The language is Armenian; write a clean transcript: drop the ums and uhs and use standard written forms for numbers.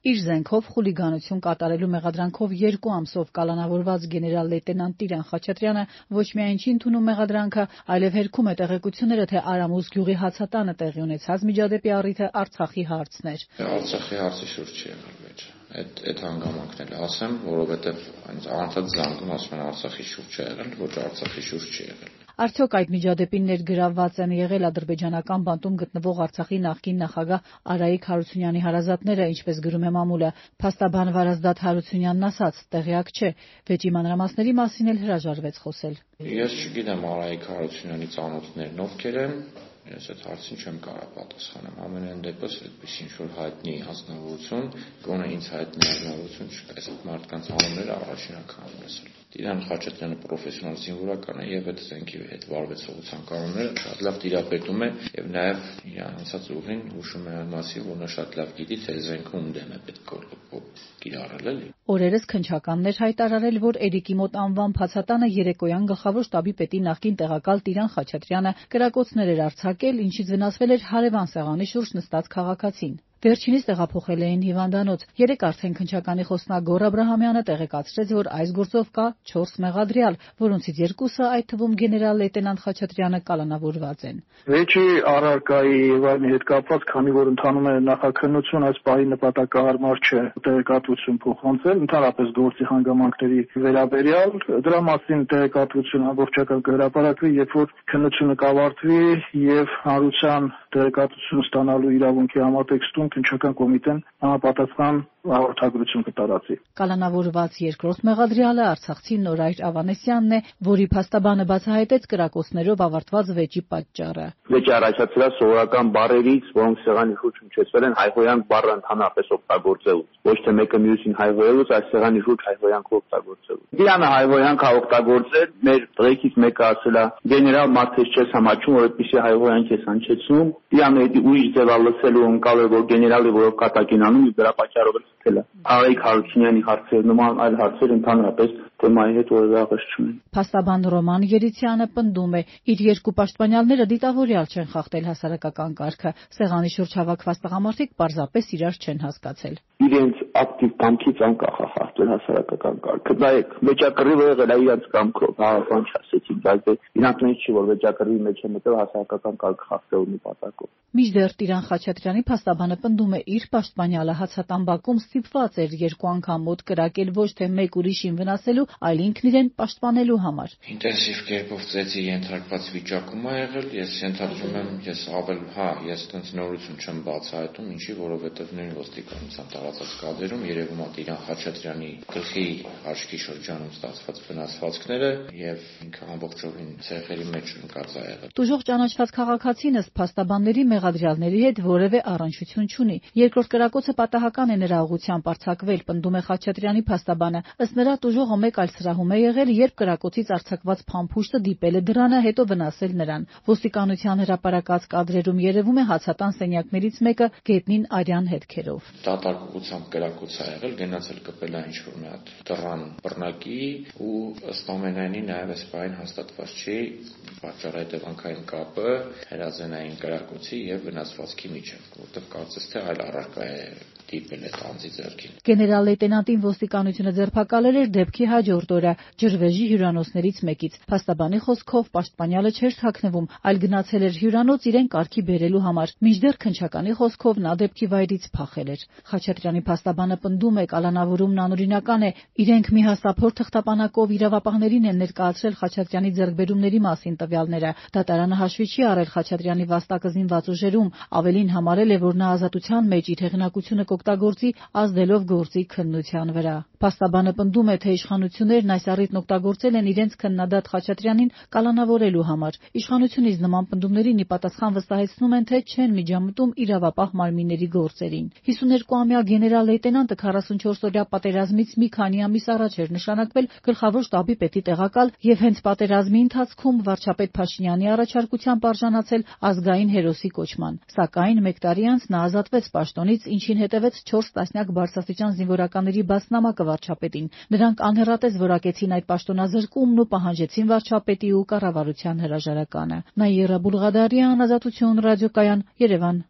Իր զենքով խուլիգանություն կատարելու մեղադրանքով 2 ամսով կալանավորված գեներալ-լեյտենանտ Տիրան Խաչատրյանը ոչ միայն չի ընդունում մեղադրանքը, այլև հերքում է տեղեկությունները, թե Արամուս գյուղի հացատանը տեղի ունեցած միջադեպի առիթը Արցախի հարցն էր։ Արցախի հարցի շուրջ չի եղել վեճը։ Այդ հանգամանքն էլ ասեմ, որովհետև անընդհատ զանգում ասում են Արցախի շուրջ չի եղել, ոչ Արցախի շուրջ չի եղել։ Արդյոք այդ միջադեպին ներգրավված են եղել ադրբեջանական բանտում գտնվող Արցախի նախկին նախագահ Արայիկ Հարությունյանի հարազատները, ինչպես գրում է մամուլը։ Փաստաբան Վարազդատ Հարությունյանն ասաց, տեղյակ չէ, վեճի մանրամասների մասին էլ հրաժարվեց խոսել։ Ես չգիտեմ Արայիկ Հարությունյանի ծանոթներն ովքեր են, ես այդ հարցին չեմ կարող պատասխանել։ Ամենայն դեպս այդպես ինչ-որ հայտնի անձնավորություն, գոնե ինձ հայտնի անձնավորություն չկա, այս մարդկանց անունները առաջին անգամ լսել։ Տիրան Խաչատրյանը պրոֆեսիոնալ զինվորական է եւ այդ զենքի հետ վարվեցողության կանոնները շատ լավ տիրապետում է եւ նաեւ իր անցած ուղին հուշում է այն մասին, որ նա շատ լավ գիտի, թե զենքը ում դեմ է պետք կիրառել էլի։ Օրերս քննչականներ հայտարարել, որ Էրիկի մոտ անվան փացատանը երեկոյան գլխավոր շտաբի պետի նախկին տեղակալ Տիրան Խաչատրյանը կրակոցներ էր արձակել, ինչից վնասվել էր հարևան սեղանի շուրջ նստած քաղաքացին։ Վերջինիս տեղափոխել էին հիվանդանոց։ Երեկ արդեն քննչականի խոսնակ Գոռ Աբրահամյանը տեղեկացրեց, որ այս գործով կա 4 մեղադրյալ, որոնցից 2-ը, այդ թվում գեներալ-լեյտենանտ Խաչատրյանը, կալանավորված են։ Վեճի առարկայի եւ այլնի հետ կապված, քանի որ ընթանում է նախաքննություն, այս պահի նպատակահարմար չէ տեղեկատվություն փոխանցել, ընդհանրապես գործի հանգամանքների վերաբերյալ, դրա մասին տեղեկատվություն ամբողջական կհրապարակվի, երբ որ քննությունը կավարտվի եւ հանրության տեղեկատվություն ստանալու իրավունքի համատեքստում քննչական կոմիտեն համապատասխան հաղորդագրություն կտարածի։ Կալանավորված երկրորդ մեղադրյալը արցախցի Նորայր Ավանեսյանն է, որի փաստաբանը բացահայտեց կրակոցներով ավարտված վեճի պատճառը։ Վեճը առաջացել է սովորական բառերից, որոնք սեղանի շուրջ հնչեցվել են հայհոյանք բառը ընդհանրապես օգտագործելուց, ոչ թե մեկը մյուսին հայհոյելուց, այլ սեղանի շուրջ հայհոյանք օգտագործելուց։ Տիրանը հայհոյանք է օգտագործել, մեր տղեկից մեկը ասել է՝ գեներալ մարդես չես համաչում, որ այդպիսի հայհոյանք ես հնչեցնում։ Տիրանը դա ուրիշ ձև լսելու ընկալել, որ գեներալը որով կատակին անում, դրա պատճառով էլ Արայիկ Հարությունյանի հարցեր նման այլ հարցեր ընդհանրապես թեմայի հետ որևէ աղերս չունեն։ Փաստաբան Ռոման Երիցյանը պնդում է, իր 2 պաշտպանյալները դիտավորյալ չեն խախտել հասարակական կարգը, սեղանի շուրջ հավաքված տղամարդիկ պարզապես իրար չեն հասկացել։ Իրենց ակտիվ կամքից անկախ է խախտել հասարակական կարգը։ Նայեք, մեջակռիվը եղել է իրենց կամքով, բան չասեցին, բայց իրանք նույնիսկ չի որ մեջակռիվի մեջ է մտել հասարակական կարգը խախտելու նպատակով։ Մինչդեռ Տիրան Խաչատրյանի փաստաբանը պնդում է, իր պաշտպանյալը հացատան բակում ստիպված էր 2 անգամ մոտ կրակել ոչ թե մեկ ուրիշին վնասելու, այլ ինքն իրեն պաշտպանելու համար։ Ինտենսիվ կերպով ծեծի ենթարկված վիճակում է եղել, ես ենթադրում եմ, ես այդպես նորություն չեմ բացահայտում, ինչի, որովհետև նույն ոստիկանության տարածած կադրում երևում է Տիրան Խաչատրյանի գլխի աչքի շրջանում ստացված վնասվածքները եւ ինքը ամբողջովին ցեղերի մեջ ընկած է եղել։ Տուժող ճանաչված քաղաքացին ըստ փաստաբանների մեղադրյալների հետ որևէ առնչություն չունի։ Երկրորդ կրակոցը պատահական է նրա ուղղությամբ արձակվել, պնդում է Խաչատրյանի փաստաբանը։ Ըստ նրա տուժողը մեկ այլ սրահում է եղել, երբ կրակոցից արձակված փամփուշտը դիպել է դրանը, հետո վնասել նրան։ Ոստիկանության հրապարակած կադրերում երևում է հացատան սենյակներից մեկը գետնին արյան հետքերով։ Դատարկությամբ կրակոց է եղել, գնացել կպել է ինչ-որ մի հատ դռան բռնակի ու ըստ ամենայնի նաև այս բան հաստատված չի պատճառահետևանքային կապը հրազենային կրակոցի եւ վնասվածքի միջև, որտեղ կարծես թե այլ առարկա է դիպել այդ անձի ձեռքին։ Գեներալ-լեյտենանտին ոստիկանությունը ձերբակալել էր դեպքի հաջորդ օրը Ջրվեժի հյուրանոցներից մեկից։ Փաստաբանի խոսքով պաշտպանյալը չէր թաքնվում, այլ գնացել էր հյուրանոց իրեն կարգի բերելու համար։ Մինչդեռ քննչականի խոսքով նա դեպքի վայրից փախել էր։ Խաչատրյանի փաստաբանը պնդում է, կալանավորումն անօրինական է։ Իրենք մի հաստափոր թղթապանակով իրավապահներին են ներկայացրել Խաչատրյանի ձեռքբերումների մասին տվյալները։ Դատարանը հաշվի չի առել Խաչատրյանի վաստակը զինված ուժերում, ավելին համարել է, որ նա ազատության մեջ իր հեղինակությունը կօգտագործի ազդելով գործի քննության վրա։ Փաստաբանը պնդում է, թե իշխանություններն այս առիթն օգտագործել են իրենց քննադատ Խաչատրյանին կալանավորելու համար։ Իշխանությունից նման պնդումներին ի պատասխան վստահեցնում են, թե չեն միջամտում իրավապահ մարմինների գործերին։ 52-ամյա գեներալ-լեյտենանտը 44-օրյա պատերազմից մի քանի ամիս առաջ էր նշանակվել գլխավոր շտաբի պետի տեղակալ եւ հենց պատերազմի ընթացքում վարչապետ Փաշինյանի առաջարկությամբ արժանացել ազգային հերոսի կոչման։ Սակայն մեկ տարի անց նա ազատվեց պաշտոնից, ինչին հետևեց 4 տասնյակ բարձրաստիճան զինվորականների բացնամակը վարչապետին։ Նրանք անհեռատես որակեցին այդ պաշտոնազրկումն ու պահանջեցին վարչապետի ու կառավարության հրաժարականը։ Նաիրա Բուլղադարյան, Ազատություն ռադիոկայան, Երևան։